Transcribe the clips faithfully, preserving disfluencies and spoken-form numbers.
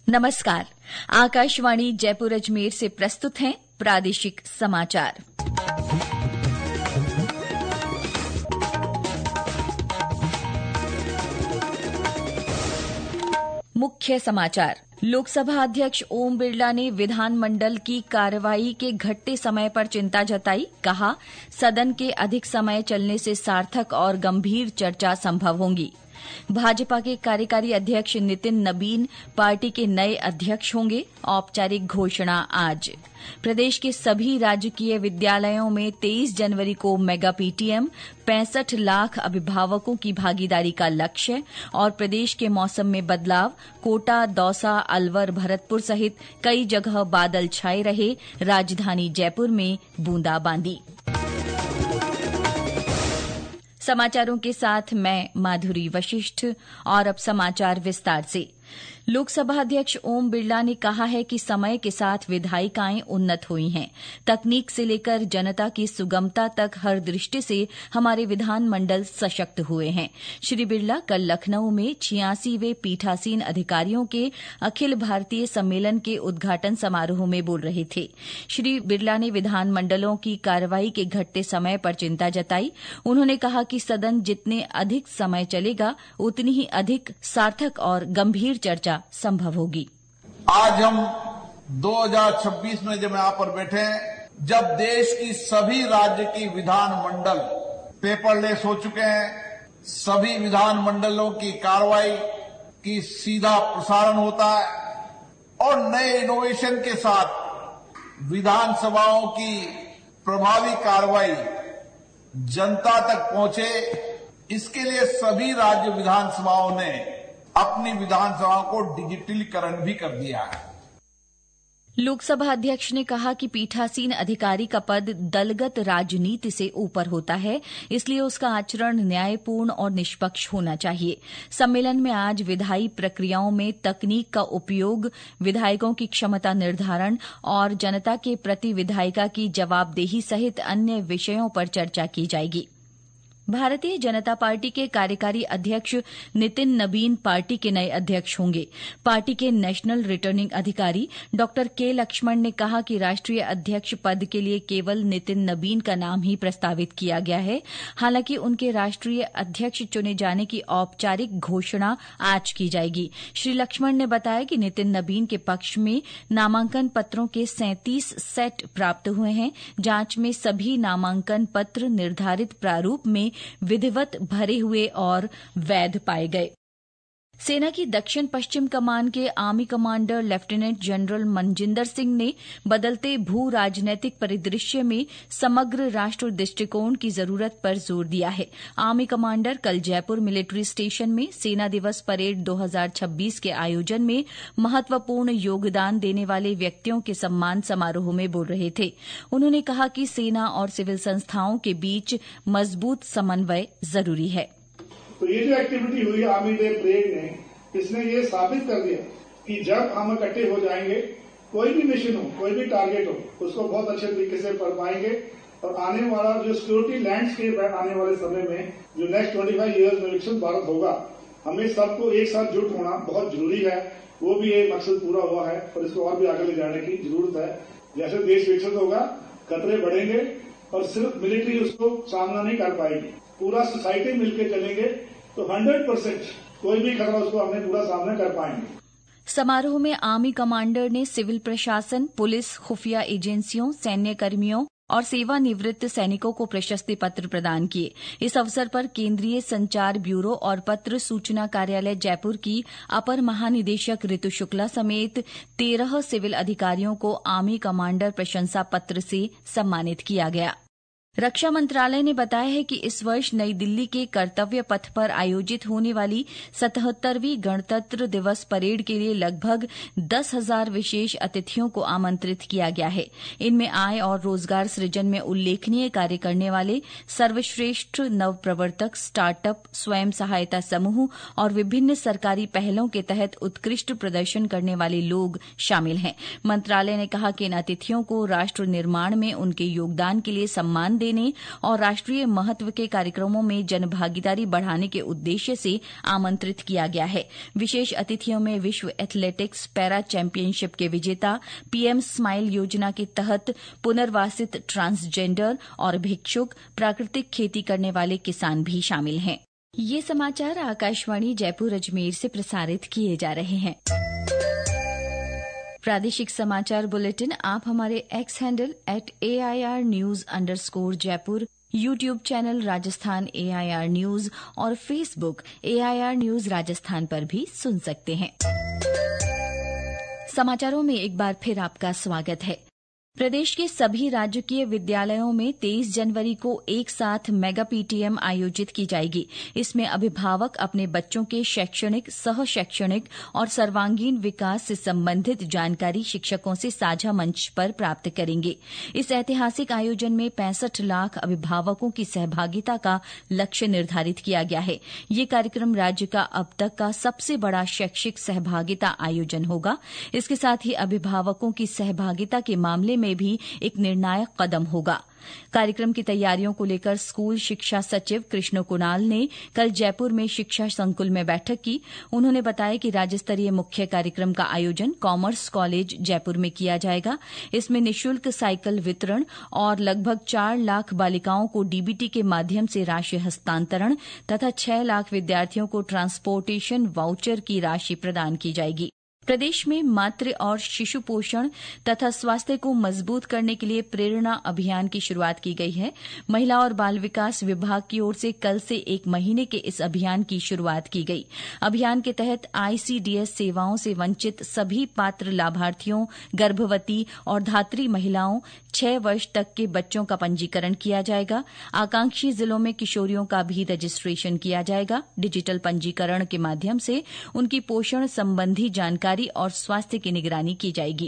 नमस्कार। आकाशवाणी जयपुर अजमेर से प्रस्तुत हैं प्रादेशिक समाचार। मुख्य समाचार। लोकसभा अध्यक्ष ओम बिरला ने विधानमंडल की कार्यवाही के घटते समय पर चिंता जताई। कहा, सदन के अधिक समय चलने से सार्थक और गंभीर चर्चा संभव होंगी। भाजपा के कार्यकारी अध्यक्ष नितिन नबीन पार्टी के नए अध्यक्ष होंगे। औपचारिक घोषणा आज। प्रदेश के सभी राजकीय विद्यालयों में तेईस जनवरी को मेगा पीटीएम, पैंसठ लाख अभिभावकों की भागीदारी का लक्ष्य। और प्रदेश के मौसम में बदलाव। कोटा, दौसा, अलवर, भरतपुर सहित कई जगह बादल छाए रहे। राजधानी जयपुर में बूंदाबांदी। समाचारों के साथ मैं माधुरी वशिष्ठ। और अब समाचार विस्तार से। लोकसभा अध्यक्ष ओम बिरला ने कहा है कि समय के साथ विधायिकाएं उन्नत हुई हैं। तकनीक से लेकर जनता की सुगमता तक हर दृष्टि से हमारे विधानमंडल सशक्त हुए हैं। श्री बिरला कल लखनऊ में छियासीवें पीठासीन अधिकारियों के अखिल भारतीय सम्मेलन के उद्घाटन समारोह में बोल रहे थे। श्री बिरला ने विधानमंडलों की कार्यवाही के घटते समय पर चिंता जताई। उन्होंने कहा कि सदन जितने अधिक समय चलेगा उतनी ही अधिक सार्थक और गंभीर चर्चा संभव होगी। आज हम दो हज़ार छब्बीस में जब यहाँ पर बैठे हैं, जब देश की सभी राज्य की विधानमंडल पेपरलेस हो चुके हैं, सभी विधानमंडलों की कार्रवाई की सीधा प्रसारण होता है और नए इनोवेशन के साथ विधानसभाओं की प्रभावी कार्रवाई जनता तक पहुंचे, इसके लिए सभी राज्य विधानसभाओं ने अपनी विधानसभाओं को डिजिटलीकरण भी कर दिया है। लोकसभा अध्यक्ष ने कहा कि पीठासीन अधिकारी का पद दलगत राजनीति से ऊपर होता है, इसलिए उसका आचरण न्यायपूर्ण और निष्पक्ष होना चाहिए। सम्मेलन में आज विधायी प्रक्रियाओं में तकनीक का उपयोग, विधायकों की क्षमता निर्धारण और जनता के प्रति विधायिका की जवाबदेही सहित अन्य विषयों पर चर्चा की जाएगी। भारतीय जनता पार्टी के कार्यकारी अध्यक्ष नितिन नबीन पार्टी के नए अध्यक्ष होंगे। पार्टी के नेशनल रिटर्निंग अधिकारी डॉ के लक्ष्मण ने कहा कि राष्ट्रीय अध्यक्ष पद के लिए केवल नितिन नबीन का नाम ही प्रस्तावित किया गया है। हालांकि उनके राष्ट्रीय अध्यक्ष चुने जाने की औपचारिक घोषणा आज की जाएगी। श्री लक्ष्मण ने बताया कि नितिन नबीन के पक्ष में नामांकन पत्रों के सैंतीस सेट प्राप्त हुए हैं। जांच में सभी नामांकन पत्र निर्धारित प्रारूप में विधिवत भरे हुए और वैध पाए गए। सेना की दक्षिण पश्चिम कमान के army commander lieutenant general Manjinder Singh ने बदलते भू राजनीतिक परिदृश्य में समग्र राष्ट्र दृष्टिकोण की जरूरत पर जोर दिया है। आर्मी कमांडर कल जयपुर मिलिट्री स्टेशन में सेना दिवस परेड दो हज़ार छब्बीस के आयोजन में महत्वपूर्ण योगदान देने वाले व्यक्तियों के सम्मान समारोह में बोल रहे थे। उन्होंने कहा कि सेना और सिविल संस्थाओं के बीच मजबूत समन्वय जरूरी है। तो ये जो एक्टिविटी हुई आर्मी डे परेड ने, इसने ये साबित कर दिया कि जब हम इकट्ठे हो जाएंगे, कोई भी मिशन हो, कोई भी टारगेट हो, उसको बहुत अच्छे तरीके से कर पाएंगे। और आने वाला जो सिक्योरिटी लैंडस्केप है, आने वाले समय में जो नेक्स्ट पच्चीस इयर्स में विकसित भारत होगा, हमें सबको एक साथ जुट होना बहुत जरूरी है। वो भी ये मकसद पूरा हुआ है और इसको और भी आगे ले जाने की जरूरत है। जैसे देश विकसित होगा, खतरे बढ़ेंगे और सिर्फ मिलिट्री उसको सामना नहीं कर पाएगी, पूरा सोसाइटी मिलकर चलेंगे तो हंड्रेड परसेंट कोई भी खतरा उसको हमने पूरा सामना कर पाएंगे। समारोह में आर्मी कमांडर ने सिविल प्रशासन, पुलिस, खुफिया एजेंसियों, सैन्य कर्मियों और सेवानिवृत्त सैनिकों को प्रशस्ति पत्र प्रदान किए। इस अवसर पर केंद्रीय संचार ब्यूरो और पत्र सूचना कार्यालय जयपुर की अपर महानिदेशक ऋतु शुक्ला समेत तेरह सिविल अधिकारियों को आर्मी कमांडर प्रशंसा पत्र से सम्मानित किया गया। रक्षा मंत्रालय ने बताया है कि इस वर्ष नई दिल्ली के कर्तव्य पथ पर आयोजित होने वाली सतहत्तरवीं गणतंत्र दिवस परेड के लिए लगभग दस हजार विशेष अतिथियों को आमंत्रित किया गया है। इनमें आय और रोजगार सृजन में उल्लेखनीय कार्य करने वाले सर्वश्रेष्ठ नवप्रवर्तक, स्टार्टअप, स्वयं सहायता समूह और विभिन्न सरकारी पहलों के तहत उत्कृष्ट प्रदर्शन करने वाले लोग शामिल हैं। मंत्रालय ने कहा कि इन अतिथियों को राष्ट्र निर्माण में उनके योगदान के लिए सम्मान देने और राष्ट्रीय महत्व के कार्यक्रमों में जनभागीदारी बढ़ाने के उद्देश्य से आमंत्रित किया गया है। विशेष अतिथियों में विश्व एथलेटिक्स पैरा चैंपियनशिप के विजेता, पीएम स्माइल योजना के तहत पुनर्वासित ट्रांसजेंडर और भिक्षुक, प्राकृतिक खेती करने वाले किसान भी शामिल हैं। ये समाचार आकाशवाणी जयपुर अजमेर से प्रसारित किए जा रहे हैं। प्रादेशिक समाचार बुलेटिन आप हमारे X handle at A I R news underscore Jaipur, YouTube channel Rajasthan A I R news और Facebook A I R news Rajasthan पर भी सुन सकते हैं। समाचारों में एक बार फिर आपका स्वागत है। प्रदेश के सभी राजकीय विद्यालयों में तेईस जनवरी को एक साथ मेगा पीटीएम आयोजित की जाएगी। इसमें अभिभावक अपने बच्चों के शैक्षणिक, सह शैक्षणिक और सर्वांगीण विकास से संबंधित जानकारी शिक्षकों से साझा मंच पर प्राप्त करेंगे। इस ऐतिहासिक आयोजन में पैंसठ लाख अभिभावकों की सहभागिता का लक्ष्य निर्धारित किया गया है। ये कार्यक्रम राज्य का अब तक का सबसे बड़ा शैक्षिक सहभागिता आयोजन होगा। इसके साथ ही अभिभावकों की सहभागिता के मामले में में भी एक निर्णायक कदम होगा। कार्यक्रम की तैयारियों को लेकर स्कूल शिक्षा सचिव कृष्ण कुणाल ने कल जयपुर में शिक्षा संकुल में बैठक की। उन्होंने बताया कि राज्य स्तरीय मुख्य कार्यक्रम का आयोजन कॉमर्स कॉलेज जयपुर में किया जाएगा। इसमें निःशुल्क साइकिल वितरण और लगभग चार लाख बालिकाओं को डीबीटी के माध्यम से राशि हस्तांतरण तथा छह लाख विद्यार्थियों को ट्रांसपोर्टेशन वाउचर की राशि प्रदान की जाएगी। प्रदेश में मातृ और शिशु पोषण तथा स्वास्थ्य को मजबूत करने के लिए प्रेरणा अभियान की शुरुआत की गई है। महिला और बाल विकास विभाग की ओर से कल से एक महीने के इस अभियान की शुरुआत की गई। अभियान के तहत आईसीडीएस सेवाओं से वंचित सभी पात्र लाभार्थियों, गर्भवती और धात्री महिलाओं, छह वर्ष तक के बच्चों का पंजीकरण किया जाएगा। आकांक्षी जिलों में किशोरियों का भी रजिस्ट्रेशन किया जाएगा। डिजिटल पंजीकरण के माध्यम से उनकी पोषण संबंधी जानकारी और स्वास्थ्य की निगरानी की जाएगी।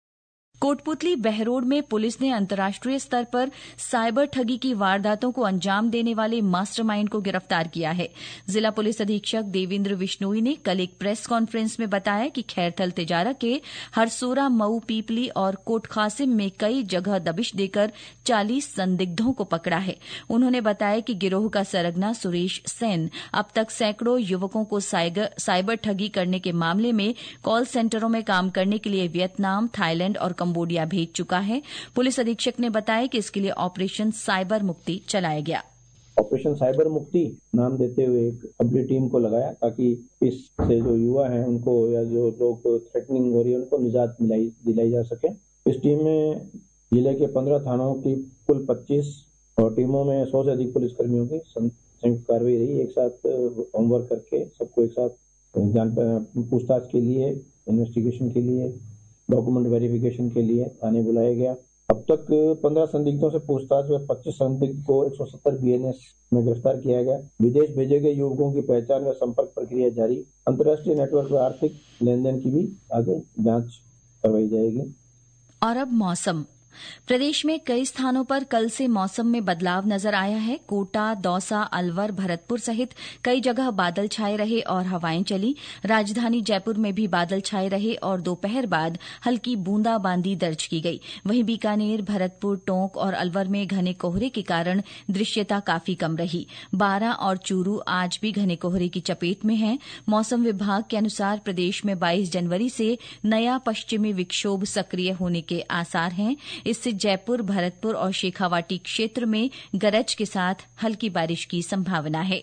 कोटपुतली बहरोड में पुलिस ने अंतर्राष्ट्रीय स्तर पर साइबर ठगी की वारदातों को अंजाम देने वाले मास्टरमाइंड को गिरफ्तार किया है। जिला पुलिस अधीक्षक देवेंद्र विश्नोई ने कल एक प्रेस कॉन्फ्रेंस में बताया कि खैरथल तिजारा के हरसोरा, मऊ, पीपली और कोटखासिम में कई जगह दबिश देकर चालीस संदिग्धों को पकड़ा है। उन्होंने बताया कि गिरोह का सरगना सुरेश सेन अब तक सैकड़ों युवकों को साइबर ठगी करने के मामले में कॉल सेंटरों में काम करने के लिए वियतनाम, थाईलैंड और कंबोडिया भेज चुका है। पुलिस अधीक्षक ने बताया कि इसके लिए ऑपरेशन साइबर मुक्ति चलाया गया। ऑपरेशन साइबर मुक्ति नाम देते हुए एक अपनी टीम को लगाया ताकि इससे जो युवा हैं उनको या जो लोग थ्रेटनिंग हो रही है उनको निजात मिलाई दिलाई जा सके। इस टीम में जिले के पंद्रह थानों की कुल पच्चीस और टीमों में सौ से अधिक पुलिसकर्मियों की संयुक्त कार्रवाई रही। एक साथ होमवर्क करके सबको एक साथ जान पूछताछ के लिए, इन्वेस्टिगेशन के लिए, डॉक्यूमेंट वेरिफिकेशन के लिए थाने बुलाया गया। अब तक पंद्रह संदिग्धों से पूछताछ में पच्चीस संदिग्ध को एक सौ सत्तर बीएनएस में गिरफ्तार किया गया। विदेश भेजे गए युवकों की पहचान व संपर्क प्रक्रिया जारी। अंतर्राष्ट्रीय नेटवर्क में आर्थिक लेन देन की भी आगे जांच करवाई जाएगी। और अब मौसम। प्रदेश में कई स्थानों पर कल से मौसम में बदलाव नजर आया है। कोटा, दौसा, अलवर, भरतपुर सहित कई जगह बादल छाए रहे और हवाएं चली। राजधानी जयपुर में भी बादल छाए रहे और दोपहर बाद हल्की बूंदाबांदी दर्ज की गई। वहीं बीकानेर, भरतपुर, टोंक और अलवर में घने कोहरे के कारण दृश्यता काफी कम रही। बारां और चूरू आज भी घने कोहरे की चपेट में हैं। मौसम विभाग के अनुसार प्रदेश में बाईस जनवरी से नया पश्चिमी विक्षोभ सक्रिय होने के आसार हैं। इससे जयपुर, भरतपुर और शेखावाटी क्षेत्र में गरज के साथ हल्की बारिश की संभावना है।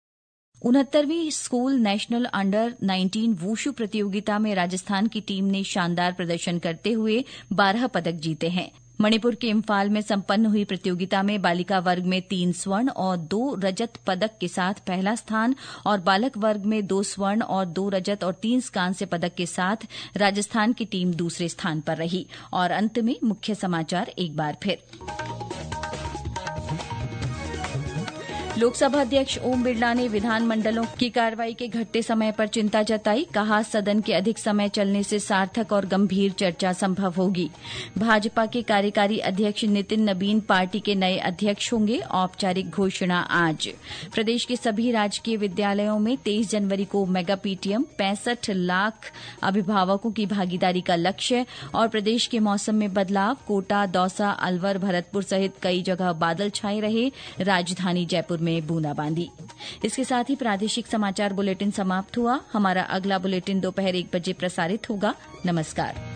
उनहत्तरवीं school national under nineteen wushu प्रतियोगिता में राजस्थान की टीम ने शानदार प्रदर्शन करते हुए बारह पदक जीते हैं। मणिपुर के इम्फाल में संपन्न हुई प्रतियोगिता में बालिका वर्ग में तीन स्वर्ण और दो रजत पदक के साथ पहला स्थान और बालक वर्ग में दो स्वर्ण और दो रजत और तीन कांस्य पदक के साथ राजस्थान की टीम दूसरे स्थान पर रही। और अंत में मुख्य समाचार एक बार फिर। लोकसभा अध्यक्ष ओम बिरला ने विधानमंडलों की कार्रवाई के घटते समय पर चिंता जताई। कहा, सदन के अधिक समय चलने से सार्थक और गंभीर चर्चा संभव होगी। भाजपा के कार्यकारी अध्यक्ष नितिन नबीन पार्टी के नए अध्यक्ष होंगे। औपचारिक घोषणा आज। प्रदेश के सभी राजकीय विद्यालयों में तेईस जनवरी को मेगा पीटीएम, पैंसठ लाख अभिभावकों की भागीदारी का लक्ष्य। और प्रदेश के मौसम में बदलाव। कोटा, दौसा, अलवर, भरतपुर सहित कई जगह बादल छाए रहे। राजधानी जयपुर में बूंदाबांदी। इसके साथ ही प्रादेशिक समाचार बुलेटिन समाप्त हुआ। हमारा अगला बुलेटिन दोपहर एक बजे प्रसारित होगा। नमस्कार।